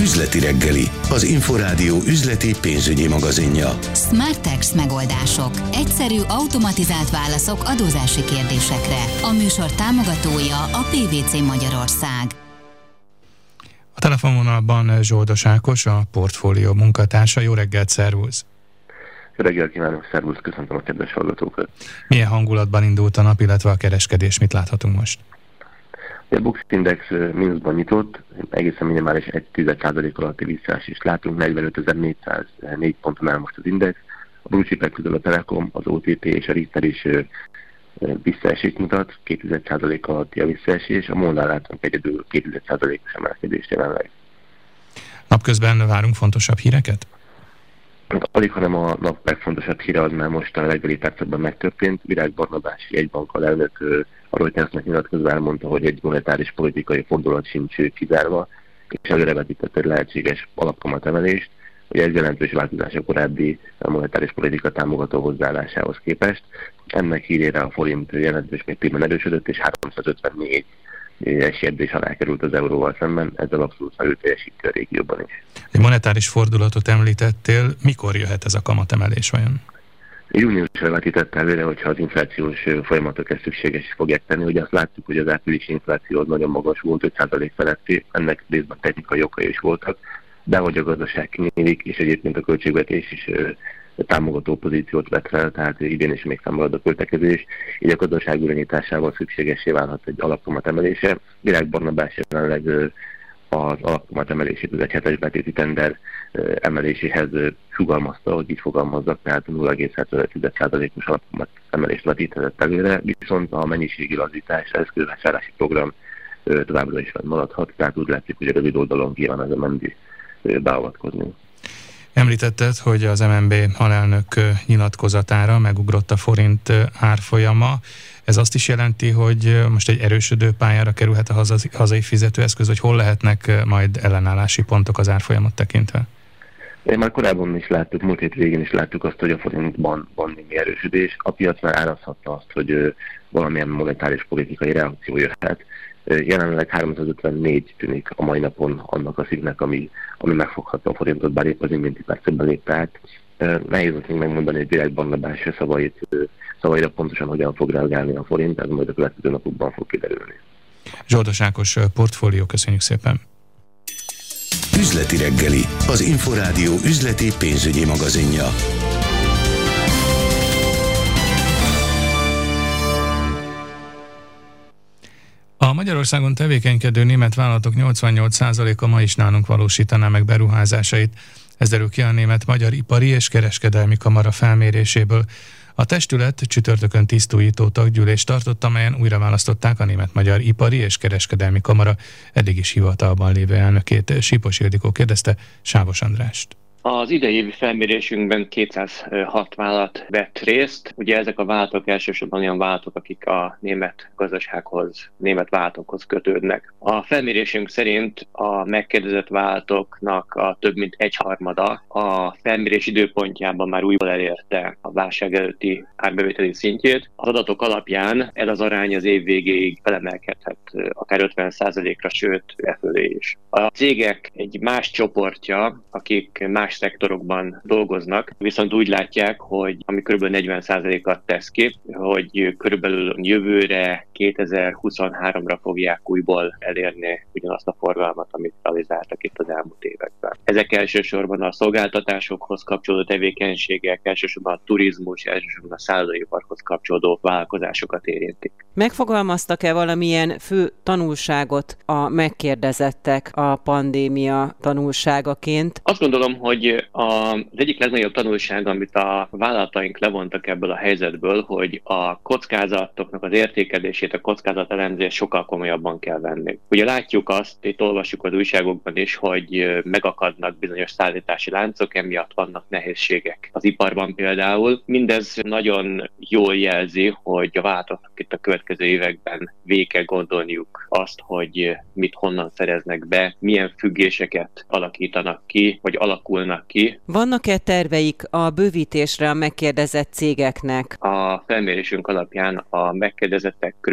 Üzleti reggeli, az Inforádió üzleti pénzügyi magazinja. Smartex megoldások. Egyszerű, automatizált válaszok adózási kérdésekre. A műsor támogatója a PwC Magyarország. A telefonvonalban Zsoldos Ákos, a Portfólió munkatársa. Jó reggelt, szervusz! Jó reggelt kívánok, szervusz, köszöntöm a kedves hallgatókat! Milyen hangulatban indult a nap, illetve a kereskedés? Mit láthatunk most? A Bux Index mínuszban nyitott, egészen minimális 1,1% alatti visszaesést is látunk, 45.404 ponton áll most az index. A blue chipek közül a Telekom, az OTP és a Richter is visszaesést mutat, 2% alatti a visszaesés, a MOL-nál látunk egyedül 2%-os emelkedést jelenleg. Napközben várunk fontosabb híreket? Alig, hanem a nap legfontosabb híre az már most a reggeli percekben megtörtént. Virág Barnabás, jegybankkal elnök a Reutersnek nyilatkozva elmondta, hogy egy monetáris politikai fordulat sincs kizárva, és előrevetített egy lehetséges alapkamatemelést, hogy ez jelentős változás a korábbi monetáris politika támogató hozzáállásához képest. Ennek hírére a forint jelentős mértékben erősödött, és 354 esélyedzés alá került az euróval szemben, ezzel abszolút előteljesítő a régióban is. Egy monetáris fordulatot említettél, mikor jöhet ez a kamatemelés vajon? Júniusra vetítette előre, hogyha az inflációs folyamatok ezt szükséges fogják tenni. Ugye azt láttuk, hogy az áprilisi infláció az nagyon magas volt, 5% feletti, ennek részben technikai okai is voltak, de hogy a gazdaság kinyílik, és egyébként a költségvetés is támogató pozíciót vett fel, tehát idén is még fennmarad a költekezés, így a gazdaság irányításával szükségessé válhat egy alapkamat emelése. Virág Barnabás jelenleg az alapkamat emelését az 1/7 betéti tender emeléséhez sugalmazta, hogy így fogalmazzak, tehát 0,75%-os alapkamat emelést vetített előre, viszont a mennyiségi lazítás, ez eszközvásárlási program továbbra is maradhat, tehát úgy látszik, hogy a rövid oldalon kíván ez a mendi beavatkozni. Említetted, hogy az MNB alelnök nyilatkozatára megugrott a forint árfolyama. Ez azt is jelenti, hogy most egy erősödő pályára kerülhet a hazai fizetőeszköz, hogy hol lehetnek majd ellenállási pontok az árfolyamot tekintve? Már korábban is láttuk, múlt hét végén is láttuk azt, hogy a forintban van némi erősödés. A piac már árazhatta azt, hogy valamilyen monetáris politikai reakció jöhet. Jelenleg 354 tűnik a mai napon annak a szintnek, ami megfoghatta a forintot, bár épp az iménti percben lépte át. Nehéz még megmondani, hogy Virág Barnabás szavaira pontosan hogyan fog reagálni a forint, ez majd a következő napokban fog kiderülni. Zsoldos Ákos, Portfólió, köszönjük szépen! Üzleti reggeli, az Inforádió üzleti pénzügyi magazinja. A Magyarországon tevékenykedő német vállalatok 88%-a ma is nálunk valósítaná meg beruházásait. Ez derül ki a Német-Magyar Ipari és Kereskedelmi Kamara felméréséből. A testület csütörtökön tisztújító taggyűlést tartott, amelyen újra választották a Német-Magyar Ipari és Kereskedelmi Kamara eddig is hivatalban lévő elnökét. Sipos Ildikó kérdezte Sávos Andrást. Az idei évi felmérésünkben 206 vállalat vett részt. Ugye ezek a vállalatok elsősorban olyan vállalatok, akik a német gazdasághoz, német vállalatokhoz kötődnek. A felmérésünk szerint a megkérdezett vállalatoknak a több mint 1/3 a felmérés időpontjában már újból elérte a válság előtti árbevételi szintjét. Az adatok alapján ez az arány az év végéig felemelkedhet akár 50%-ra, sőt efölé is. A cégek egy más csoportja, akik más szektorokban dolgoznak, viszont úgy látják, hogy ami kb. 40%-at tesz ki, hogy körülbelül jövőre 2023-ra fogják újból elérni ugyanazt a forgalmat, amit realizáltak itt az elmúlt években. Ezek elsősorban a szolgáltatásokhoz kapcsolódó tevékenységek, elsősorban a turizmus, elsősorban a szállodaiparhoz kapcsolódó vállalkozásokat érintik. Megfogalmaztak-e valamilyen fő tanulságot a megkérdezettek a pandémia tanulságaként? Azt gondolom, hogy az egyik legnagyobb tanulság, amit a vállalataink levontak ebből a helyzetből, hogy a kockázatoknak az értékelését, a kockázatelemzést sokkal komolyabban kell venni. Ugye látjuk azt, itt olvassuk az újságokban is, hogy megakadnak bizonyos szállítási láncok, emiatt vannak nehézségek az iparban például. Mindez nagyon jól jelzi, hogy a vállalatoknak itt a következő években végig kell gondolniuk azt, hogy mit honnan szereznek be, milyen függéseket alakítanak ki, vagy alakulnak ki. Vannak-e terveik a bővítésre a megkérdezett cégeknek? A felmérésünk alapján a megkérdezettek kb.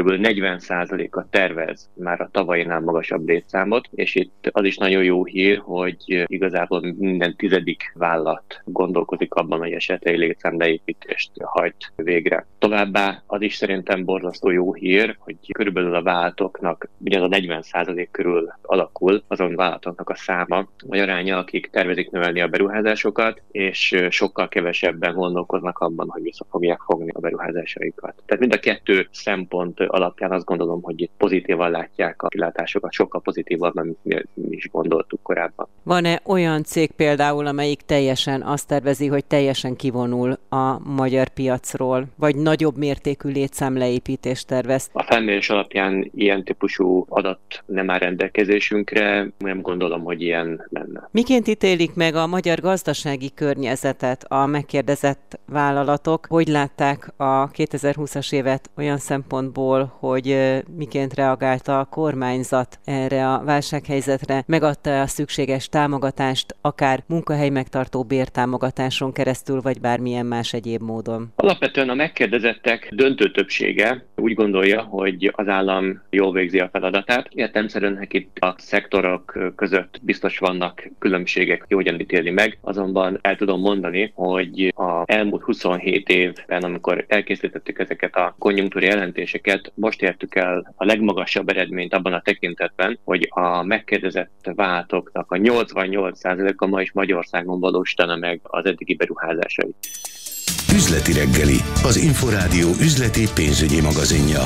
kb. 40%-a tervez már a tavainál magasabb létszámot, és itt az is nagyon jó hír, hogy igazából minden 10. vállalat gondolkozik abban, hogy esetleg létszámleépítést hajt végre. Továbbá az is szerintem borzasztó jó hír, hogy körülbelül a vállalatoknak ugyanaz a 40% körül alakul azon vállalatoknak a száma, vagy aránya, akik tervezik növelni a beruházásokat, és sokkal kevesebben gondolkoznak abban, hogy vissza fogják fogni a beruházásaikat. Tehát mind a kettő szempont alapján azt gondolom, hogy itt pozitívan látják a kilátásokat, sokkal pozitívabban, mint mi is gondoltuk korábban. Van-e olyan cég például, amelyik teljesen azt tervezi, hogy teljesen kivonul a magyar piacról, vagy nagyobb mértékű létszámleépítést tervez? A felmérés alapján ilyen típusú adat nem áll rendelkezésünkre, nem gondolom, hogy ilyen lenne. Miként ítélik meg a magyar gazdasági környezetet a megkérdezett vállalatok? Hogy látták a 2020-as évet olyan szempontból, hogy miként reagált a kormányzat erre a válsághelyzetre? Megadta a szükséges támogatást, akár munkahely megtartó bértámogatáson keresztül, vagy bármilyen más egyéb módon? Alapvetően a megkérdezettek döntő többsége úgy gondolja, hogy az állam jól végzi a feladatát. Értelemszerűen itt a szektorok között biztos vannak különbségek, hogy hogyan ítéli meg, azonban el tudom mondani, hogy az elmúlt 27 évben, amikor elkészítettük ezeket a konjunktúra jelentéseket, most értük el a legmagasabb eredményt abban a tekintetben, hogy a megkérdezett vállalatoknak a 88%-a ma is Magyarországon valósítana meg az eddigi beruházásait. Üzleti reggeli, az Inforádió üzleti pénzügyi magazinja.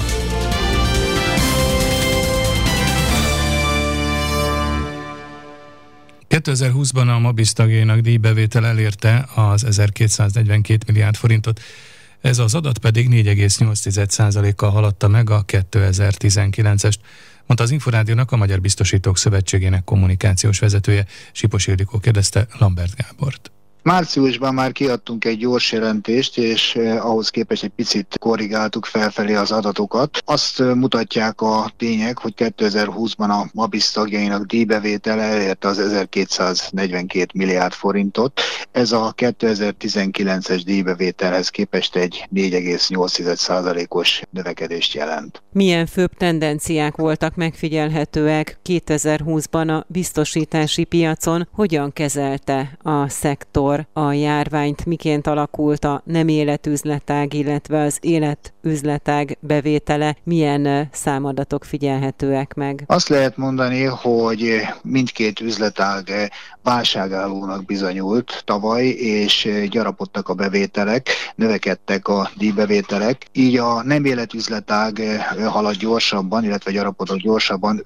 ...2020-ban a Mabis tagjainak díjbevétel elérte az 1242 milliárd forintot. Ez az adat pedig 4,8%-kal haladta meg a 2019-est, mondta az Inforádiónak a Magyar Biztosítók Szövetségének kommunikációs vezetője. Sipos Ildikó kérdezte Lambert Gábort. Márciusban már kiadtunk egy gyors jelentést, és ahhoz képest egy picit korrigáltuk felfelé az adatokat. Azt mutatják a tények, hogy 2020-ban a Mabis tagjainak díjbevétele elérte az 1242 milliárd forintot. Ez a 2019-es díjbevételhez képest egy 4,8%-os növekedést jelent. Milyen főbb tendenciák voltak megfigyelhetőek 2020-ban a biztosítási piacon? Hogyan kezelte a szektor a járványt, miként alakult a nem életüzletág, illetve az életüzletág bevétele, milyen számadatok figyelhetőek meg? Azt lehet mondani, hogy mindkét üzletág válságállónak bizonyult tavaly, és gyarapodtak a bevételek, növekedtek a díjbevételek. Így a nem életüzletág halad gyorsabban, illetve gyarapodott gyorsabban,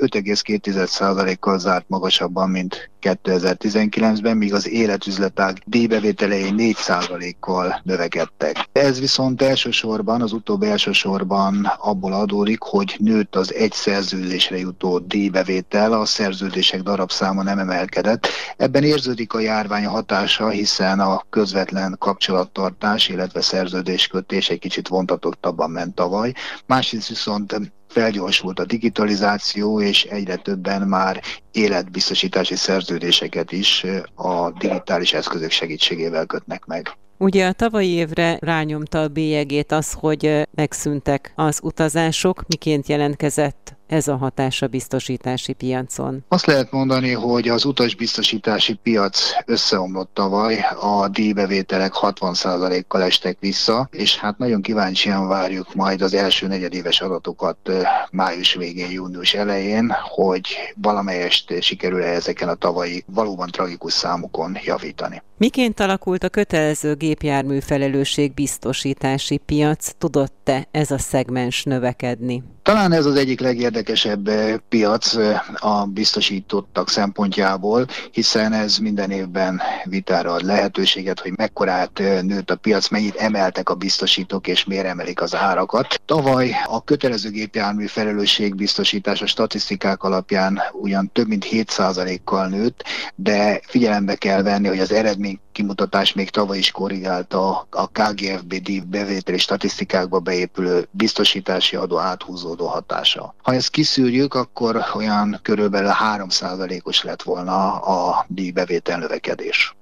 5,2%-kal zárt magasabban, mint 2019-ben, míg az életüzletág díjbevételei 4%-kal növekedtek. Ez viszont az utóbbi elsősorban abból adódik, hogy nőtt az egy szerződésre jutó díjbevétel, a szerződések darabszáma nem emelkedett. Ebben érződik a járvány hatása, hiszen a közvetlen kapcsolattartás, illetve szerződéskötés egy kicsit vontatottabban ment tavaly. Másrészt viszont felgyorsult a digitalizáció, és egyre többen már életbiztosítási szerződéseket is a digitális eszközök segítségével kötnek meg. Ugye a tavalyi évre rányomta a bélyegét az, hogy megszűntek az utazások. Miként jelentkezett ez a hatás a biztosítási piacon? Azt lehet mondani, hogy az utasbiztosítási piac összeomlott tavaly, a díjbevételek 60%-kal estek vissza, és hát nagyon kíváncsian várjuk majd az első negyedéves adatokat május végén, június elején, hogy valamelyest sikerül ezeken a tavalyi valóban tragikus számokon javítani. Miként alakult a kötelező gépjármű felelősségbiztosítási piac? Tudott-e ez a szegmens növekedni? Talán ez az egyik legérdekesebb piac a biztosítottak szempontjából, hiszen ez minden évben vitára ad lehetőséget, hogy mekkorát nőtt a piac, mennyit emeltek a biztosítók és miért emelik az árakat. Tavaly a kötelező gépjármű felelősségbiztosítás a statisztikák alapján ugyan több mint 7%-kal nőtt, de figyelembe kell venni, hogy az eredménykimutatás még tavaly is korrigálta a KGFB díjbevételi statisztikákba beépülő biztosítási adó áthúzódó hatása. Ha ezt kiszűrjük, akkor olyan körülbelül 3%-os lett volna a díjbevétel növekedés.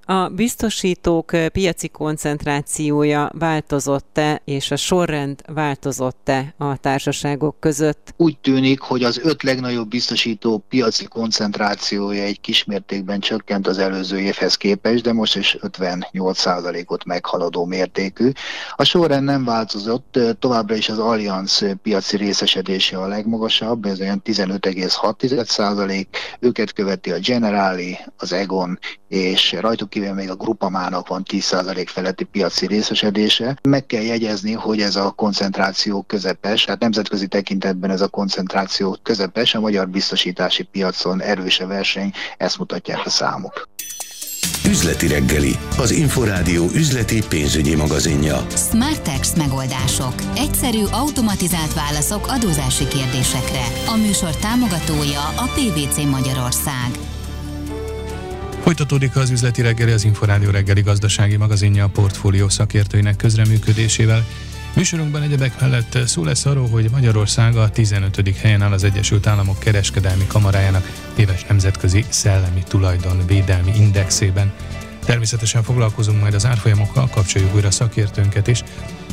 A biztosítók piaci koncentrációja változott-e, és a sorrend változott-e a társaságok között? Úgy tűnik, hogy az 5 legnagyobb biztosító piaci koncentrációja egy kismértékben csökkent az előző évhez képest, de most is 58%-ot meghaladó mértékű. A sorrend nem változott, továbbra is az Allianz piaci részesedése a legmagasabb, ez olyan 15,6%, őket követi a Generali, az Aegon, és rajtuk kívül még a Groupama-nak van 10% feletti piaci részesedése. Meg kell jegyezni, hogy ez a koncentráció közepes, hát nemzetközi tekintetben ez a koncentráció közepes, a magyar biztosítási piacon erős a verseny, ezt mutatják a számok. Üzleti reggeli, az Inforádió üzleti pénzügyi magazinja. Smartex megoldások. Egyszerű, automatizált válaszok adózási kérdésekre. A műsor támogatója a PwC Magyarország. Folytatódik az üzleti reggeli, az Inforádió reggeli gazdasági magazinja a portfólió szakértőinek közreműködésével. Műsorunkban egyebek mellett szó lesz arról, hogy Magyarország a 15. helyen áll az Egyesült Államok Kereskedelmi Kamarájának éves nemzetközi szellemi tulajdonvédelmi indexében. Természetesen foglalkozunk majd az árfolyamokkal, kapcsoljuk újra szakértőnket is.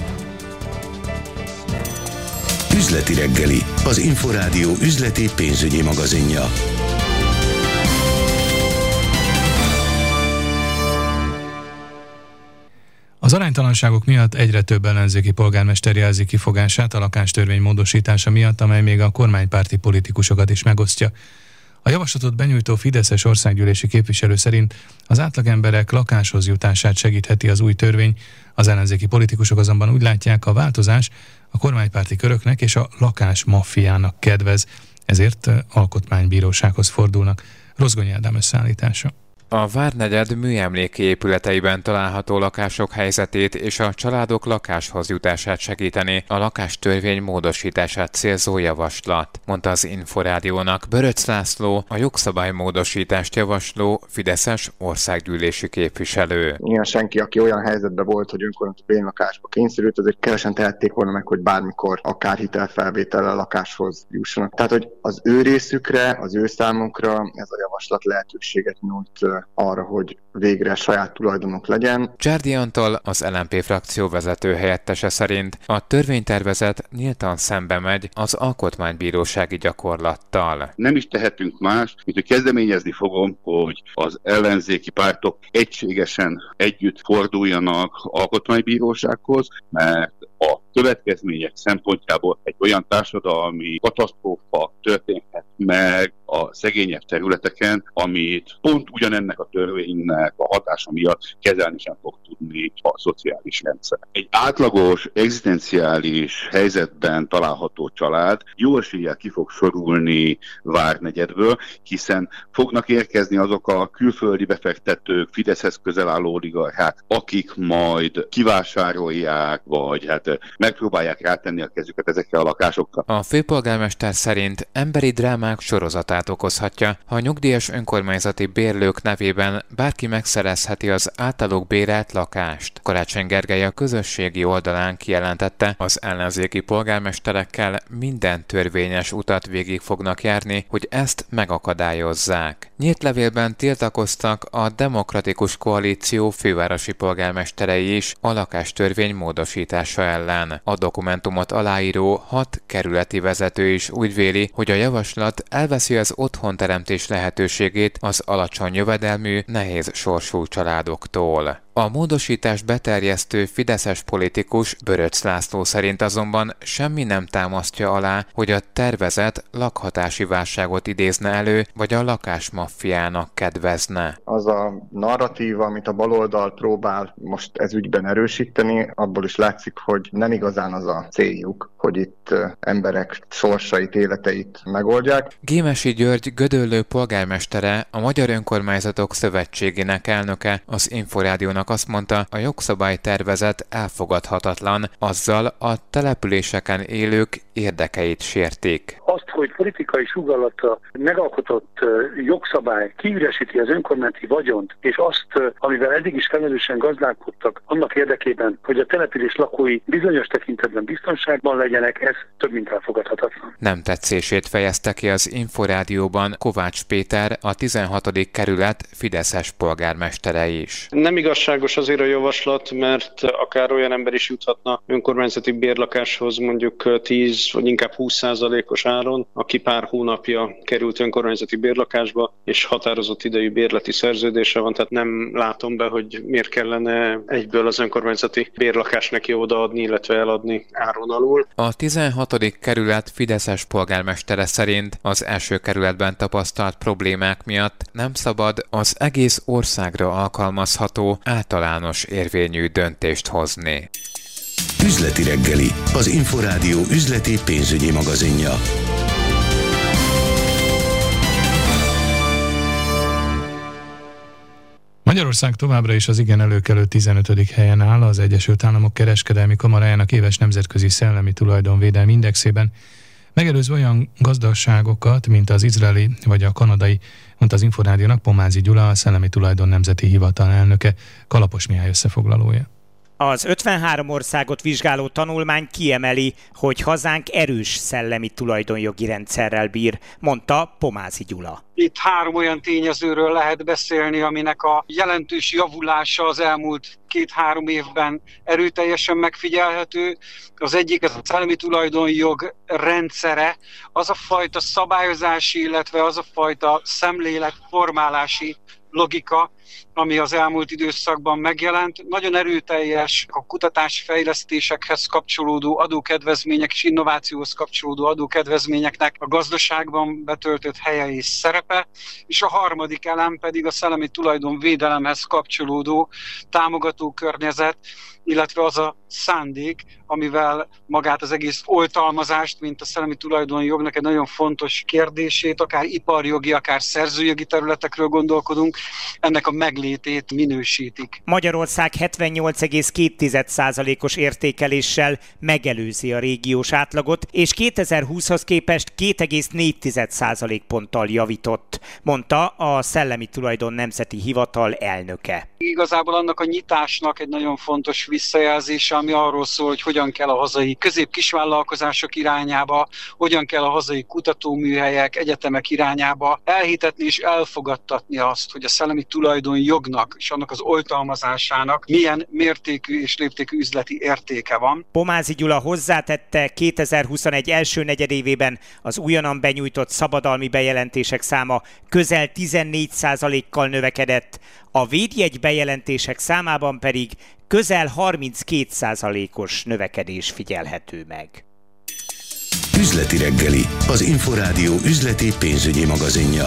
Üzleti reggeli, az Inforádió üzleti pénzügyi magazinja. Az aránytalanságok miatt egyre több ellenzéki polgármester jelzi kifogását a lakástörvény módosítása miatt, amely még a kormánypárti politikusokat is megosztja. A javaslatot benyújtó fideszes országgyűlési képviselő szerint az átlagemberek lakáshoz jutását segítheti az új törvény, az ellenzéki politikusok azonban úgy látják, a változás a kormánypárti köröknek és a lakásmaffiának kedvez, ezért alkotmánybírósághoz fordulnak. Rozgonyi Ádám összeállítása. A Várnegyed műemléki épületeiben található lakások helyzetét és a családok lakáshoz jutását segíteni a lakástörvény módosítását célzó javaslat, mondta az Inforádiónak Böröcz László, a jogszabálymódosítást javasló fideszes országgyűlési képviselő. Ilyen senki, aki olyan helyzetben volt, hogy önkormányzati bérlakásba kényszerült, azért kevesen tehették volna meg, hogy bármikor akár hitelfelvétellel a lakáshoz jussanak. Tehát, hogy az ő részükre, az ő számukra ez a javaslat lehetőséget nyújt arra, hogy végre saját tulajdonok legyen. Csárdi Antal, az LMP frakció vezető helyettese szerint a törvénytervezet nyíltan szembe megy az alkotmánybírósági gyakorlattal. Nem is tehetünk más, mint hogy kezdeményezni fogom, hogy az ellenzéki pártok egységesen együtt forduljanak alkotmánybírósághoz, mert a következmények szempontjából egy olyan társadalmi katasztrófa történhet meg a szegényebb területeken, amit pont ugyanennek a törvénynek a hatása miatt kezelni sem fog tudni a szociális rendszer. Egy átlagos, egzisztenciális helyzetben található család jó eséllyel ki fog sorulni Várnegyedből, hiszen fognak érkezni azok a külföldi befektetők, Fideszhez közel álló oligarchák, akik majd kivásárolják, vagy megpróbálják rátenni a kezüket ezekkel a lakásokkal. A főpolgármester szerint emberi drámák sorozatát okozhatja, ha a nyugdíjas önkormányzati bérlők nevében bárki megszerezheti az általuk bérelt lakást. Karácsony Gergely a közösségi oldalán kijelentette, az ellenzéki polgármesterekkel minden törvényes utat végig fognak járni, hogy ezt megakadályozzák. Nyílt levélben tiltakoztak a Demokratikus Koalíció fővárosi polgármesterei is a lakástörvény módosítása ellen. A dokumentumot aláíró 6 kerületi vezető is úgy véli, hogy a javaslat elveszi az otthonteremtés lehetőségét az alacsony jövedelmű, nehéz sorsú családoktól. A módosítást beterjesztő fideszes politikus Böröcz László szerint azonban semmi nem támasztja alá, hogy a tervezet lakhatási válságot idézne elő, vagy a lakásmaffiának kedvezne. Az a narratíva, amit a baloldal próbál most ez ügyben erősíteni, abból is látszik, hogy nem igazán az a céljuk, hogy itt emberek sorsait, életeit megoldják. Gémesi György Gödöllő polgármestere, a Magyar Önkormányzatok Szövetségének elnöke az Inforádiónak azt mondta, a jogszabálytervezet elfogadhatatlan, azzal a településeken élők érdekeit sértik. Azt, hogy politikai sugallatra megalkotott jogszabály kiüresíti az önkormányzati vagyont, és azt, amivel eddig is felelősen gazdálkodtak, annak érdekében, hogy a település lakói bizonyos tekintetben biztonságban legyenek, ez több mint elfogadhatatlan. Nem tetszését fejezte ki az Inforádióban Kovács Péter, a 16. kerület fideszes polgármestere is. Nem igazságos azért a javaslat, mert akár olyan ember is juthatna önkormányzati bérlakáshoz mondjuk 10 vagy inkább 20%-os áron, aki pár hónapja került önkormányzati bérlakásba, és határozott idejű bérleti szerződése van, tehát nem látom be, hogy miért kellene egyből az önkormányzati bérlakást neki odaadni, illetve eladni áron alul. A 16. kerület fideszes polgármestere szerint az első kerületben tapasztalt problémák miatt nem szabad az egész országra alkalmazható általános érvényű döntést hozni. Üzleti reggeli, az Inforádió üzleti pénzügyi magazinja. Magyarország továbbra is az igen előkelő 15. helyen áll az Egyesült Államok Kereskedelmi Kamarájának éves nemzetközi szellemi tulajdonvédelmi indexében, megelőzve olyan gazdaságokat, mint az izraeli vagy a kanadai, mondta az Inforádiónak Pomázi Gyula, a Szellemi Tulajdon Nemzeti Hivatal elnöke. Kalapos Mihály összefoglalója. Az 53 országot vizsgáló tanulmány kiemeli, hogy hazánk erős szellemi tulajdonjogi rendszerrel bír, mondta Pomázi Gyula. Itt 3 olyan tényezőről lehet beszélni, aminek a jelentős javulása az elmúlt 2-3 évben erőteljesen megfigyelhető. Az egyik az a szellemi tulajdonjog rendszere, az a fajta szabályozási, illetve az a fajta szemléletformálási logika, ami az elmúlt időszakban megjelent. Nagyon erőteljes a kutatásfejlesztésekhez kapcsolódó adókedvezmények és innovációhoz kapcsolódó adókedvezményeknek a gazdaságban betöltött helye és szerepe, és a harmadik elem pedig a szellemi tulajdonvédelemhez kapcsolódó támogató környezet, illetve az a szándék, amivel magát az egész oltalmazást, mint a szellemi tulajdonjognak egy nagyon fontos kérdését, akár iparjogi, akár szerzőjogi területekről gondolkodunk, ennek a meglétét minősítik. Magyarország 78,2%-os értékeléssel megelőzi a régiós átlagot, és 2020-hoz képest 2,4% ponttal javított, mondta a Szellemi Tulajdon Nemzeti Hivatal elnöke. Igazából annak a nyitásnak egy nagyon fontos visszajelzése, ami arról szól, hogy hogyan kell a hazai közép-kisvállalkozások irányába, hogyan kell a hazai kutatóműhelyek, egyetemek irányába elhitetni és elfogadtatni azt, hogy a szellemi tulajdonjognak és annak az oltalmazásának milyen mértékű és léptékű üzleti értéke van. Pomázi Gyula hozzátette, 2021 első negyedévében az újonnan benyújtott szabadalmi bejelentések száma közel 14%-kal növekedett, a védjegy bejelentések számában pedig közel 32%-os növekedés figyelhető meg. Üzleti reggeli, az Inforádió üzleti pénzügyi magazinja.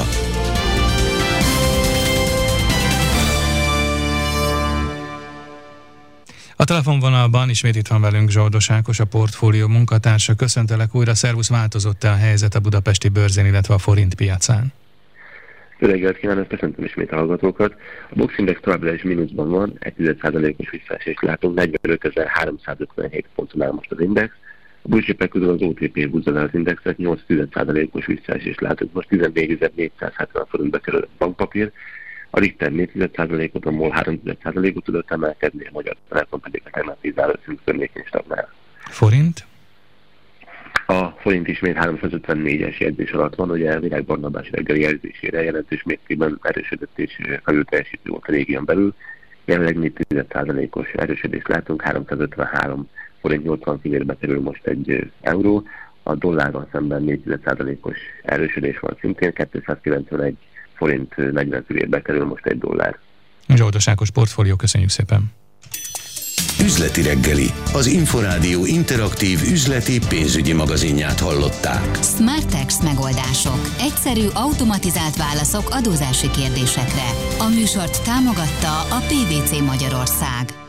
A telefonvonalban ismét itt van velünk Zsoldos Ákos, a Portfólió munkatársa. Köszöntelek újra, szervusz, változott-e a helyzet a budapesti bőrzén, illetve a forint piacán? Jó reggelt kívánok, köszöntöm ismét a hallgatókat. A Bux Index továbbra is mínuszban van, 1,1%-os visszaesést látunk, 45.357 ponton áll most az index. A blue-chipek közül az OTP húzza le az indexet, 8,1%-os visszaesést látunk, most 14.470 forintba kerül a bankpapír. A Richter 4,1%-ot, a MOL 3,1%-ot tudott emelkedni, a Magyar Telekom pedig a tegnapi zárószint környékén stagnál. Forint? A forint ismét 354-es jegyzés alatt van, ugye a Virág Barnabás reggeli jelzésére jelentős mértékben erősödött és felül teljesítő volt a régión belül. Jelenleg 4,1%-os erősödést látunk, 353 forint 80 fillérbe kerül most egy euró. A dollárral szemben 4,1%-os erősödés van szintén, 291 forint 40 fillérbe kerül most egy dollár. Zsoldos Ákos, Portfólió, köszönjük szépen! Üzleti reggeli, az Inforádió interaktív üzleti pénzügyi magazinját hallották. Smartex megoldások. Egyszerű, automatizált válaszok adózási kérdésekre. A műsort támogatta a PwC Magyarország.